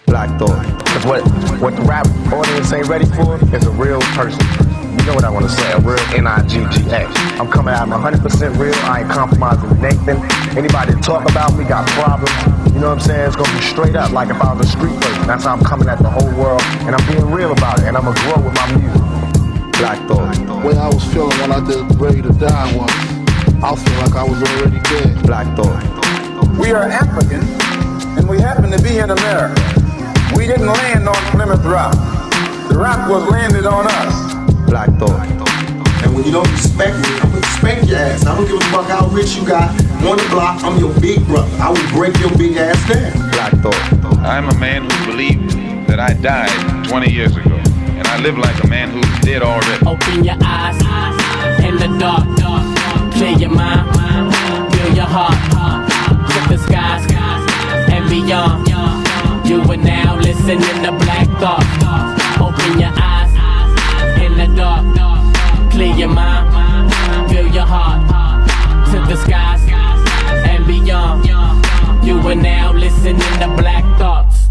Black Thought. Cause what the rap audience ain't ready for is a real person. You know what I want to say, a real N-I-G-G-A. I'm coming out, I'm 100% real, I ain't compromising Nathan. Anybody that talk about me got problems, you know what I'm saying? It's gonna be straight up, like if I was a street person. That's how I'm coming at the whole world, and I'm being real about it, and I'm gonna grow with my music. Black Thought. The way I was feeling when I did Ready to Die was, I feel like I was already dead. Black Thought. We are African, and we happen to be in America. We didn't land on Plymouth Rock. The rock was landed on us. Black Thought. And when you don't respect me, I'm gonna spank your ass. I don't give a fuck how rich you got. On the block, I'm your big brother. I will break your big ass down. Black Thought. I'm a man who believed that I died 20 years ago. And I live like a man who's dead already. Open your eyes in the dark. Clear your mind. Feel your heart. To the skies and beyond. You are now listening to Black Thought. Open your eyes in the dark. Clear your mind. Feel your heart. To the skies and beyond. You are now listening to Black Thoughts.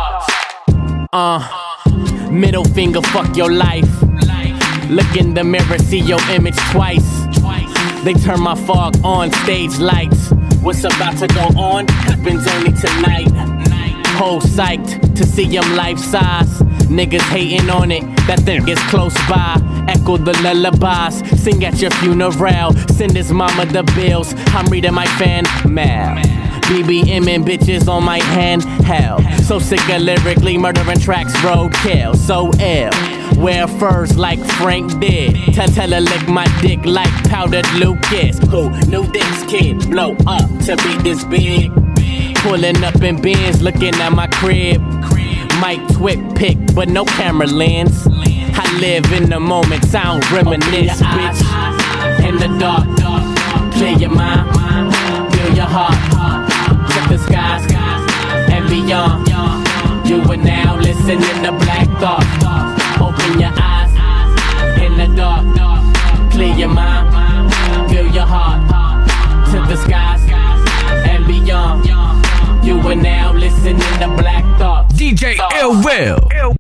Middle finger, fuck your life. Look in the mirror, see your image twice. They turn my fog on, stage lights. What's about to go on happens only tonight. Whole psyched to see him life size. Niggas hating on it, that thing is close by. Echo the lullabies, sing at your funeral. Send his mama the bills, I'm reading my fan mail. BBM and bitches on my hand, hell. So sick of lyrically murdering tracks, roadkill. So ill, wear furs like Frank did. Tell her lick my dick like powdered Lucas. Who knew this kid blow up to be this big? Pulling up in Benz, looking at my crib. Mic twit pick, but no camera lens. I live in the moment, sound reminisce, bitch. In the dark, clear your mind, feel your heart. To the skies and beyond. You are now listening to Black Thought. Open your eyes in the dark. Clear your mind, feel your heart. To the skies and beyond. You are now listening to Black Thought. DJ Ill Will.